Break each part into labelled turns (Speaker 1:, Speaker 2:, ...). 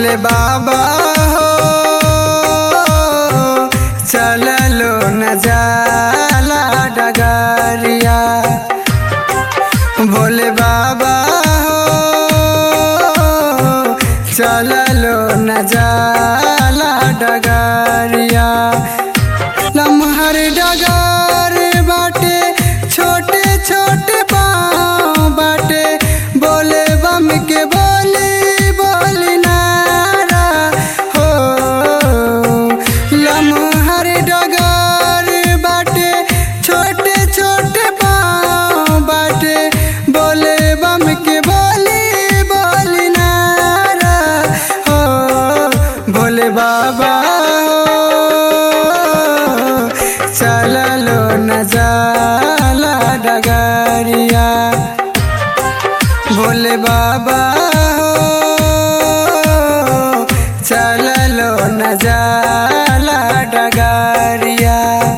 Speaker 1: भोले बाबा हो चललो न जाला डगरिया। भोले बाबा हो चललो न जाला डगरिया। लम्हर डगर बाटे छोटे छोटे पाँव बाटे बोले बम के बोली बोली नारा हो। लम्हर डगर बाटे छोटे छोटे पाँव बाटे बोले बम के बोली बोली नारा हो। भोले बाबा चललो न जाला डगरिया। भोले बाबा हो चललो न जाला डगरिया।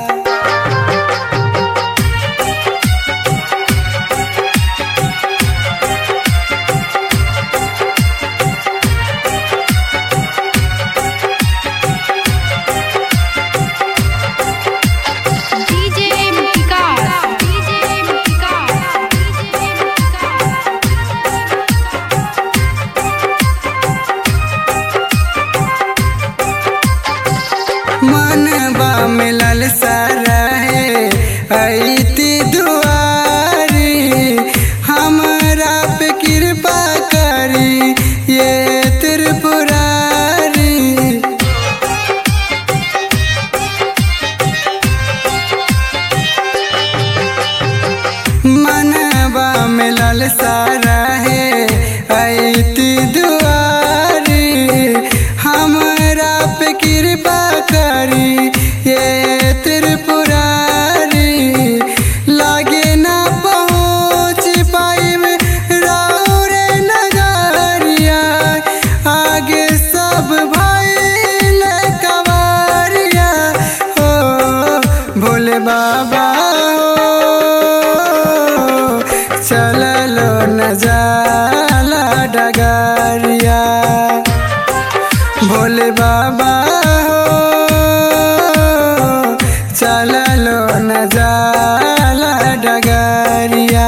Speaker 1: मनबा में ललसा रहे ऐती दुआरी हमरा पे कृपा करी ये त्रिपुरारी। मनबा में ललसा रहे ऐती दुआरी हमरा पे कृपा करी ये त्रिपुरारी। लागे ना पहुँच पाइब राउरे नगरिया आगे सब भइल कवरिया हो। भोले बाबा हो चललो न जाला डगरिया। भोले बाबा हो चललो न जाला डगरिया।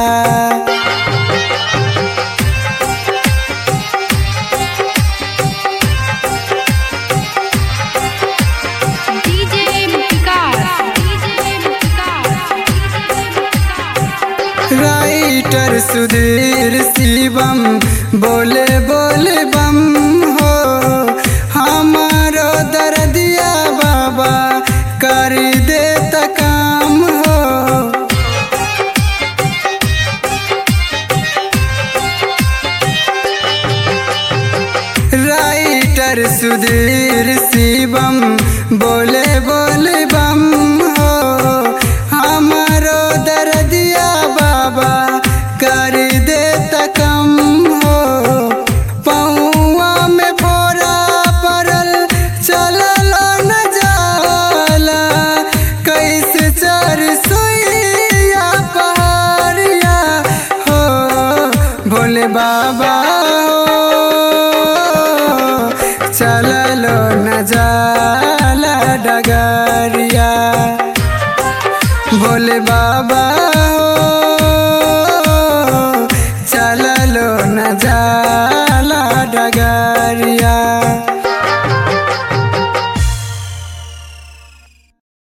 Speaker 1: राइटर सुधीर शिवम बोले बोले बम हो हमारो दर्दिया बाबा कर देता काम हो। राइटर सुधीर शिवम बोले बोले बम हो हमारो दर्दिया बाबा कर देता कम हो। पौआ में फोरा परल चललो न जाला कैसे चर सुइया पहाड़िया हो। भोले बाबा हो चललो न जाला डगरिया। भोले बाबा हो चललो न जाला